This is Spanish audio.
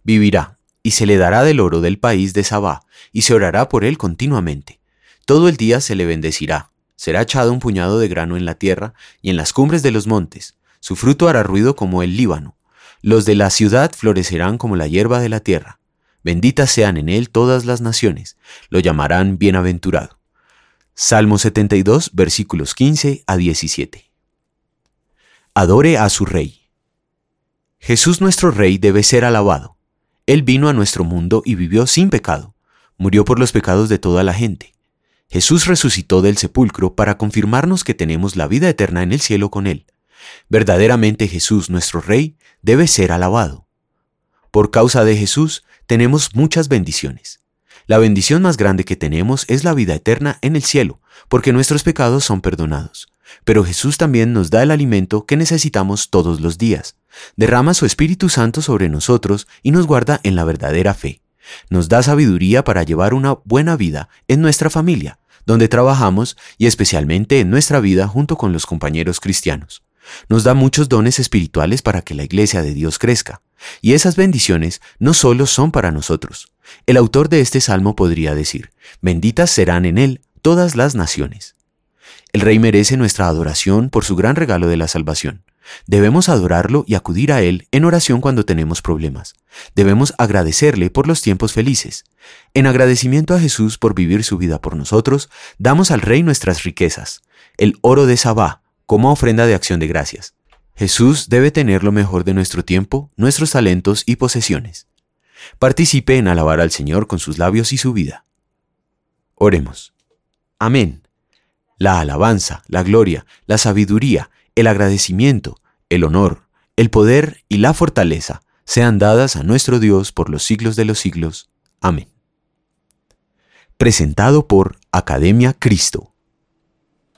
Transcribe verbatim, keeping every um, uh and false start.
Vivirá, y se le dará del oro del país de Sabá, y se orará por él continuamente. Todo el día se le bendecirá. Será echado un puñado de grano en la tierra y en las cumbres de los montes. Su fruto hará ruido como el Líbano. Los de la ciudad florecerán como la hierba de la tierra. Benditas sean en él todas las naciones. Lo llamarán bienaventurado. Salmo setenta y dos, versículos quince a diecisiete. Adore a su Rey. Jesús nuestro Rey debe ser alabado. Él vino a nuestro mundo y vivió sin pecado. Murió por los pecados de toda la gente. Jesús resucitó del sepulcro para confirmarnos que tenemos la vida eterna en el cielo con Él. Verdaderamente Jesús nuestro Rey debe ser alabado. Por causa de Jesús tenemos muchas bendiciones. La bendición más grande que tenemos es la vida eterna en el cielo, porque nuestros pecados son perdonados. Pero Jesús también nos da el alimento que necesitamos todos los días. Derrama su Espíritu Santo sobre nosotros y nos guarda en la verdadera fe. Nos da sabiduría para llevar una buena vida en nuestra familia, donde trabajamos y especialmente en nuestra vida junto con los compañeros cristianos. Nos da muchos dones espirituales para que la iglesia de Dios crezca. Y esas bendiciones no solo son para nosotros. El autor de este salmo podría decir: benditas serán en él todas las naciones. El Rey merece nuestra adoración por su gran regalo de la salvación. Debemos adorarlo y acudir a Él en oración cuando tenemos problemas. Debemos agradecerle por los tiempos felices. En agradecimiento a Jesús por vivir su vida por nosotros, damos al Rey nuestras riquezas, el oro de Sabá, como ofrenda de acción de gracias. Jesús debe tener lo mejor de nuestro tiempo, nuestros talentos y posesiones. Participe en alabar al Señor con sus labios y su vida. Oremos. Amén. La alabanza, la gloria, la sabiduría, el agradecimiento, el honor, el poder y la fortaleza sean dadas a nuestro Dios por los siglos de los siglos. Amén. Presentado por Academia Cristo.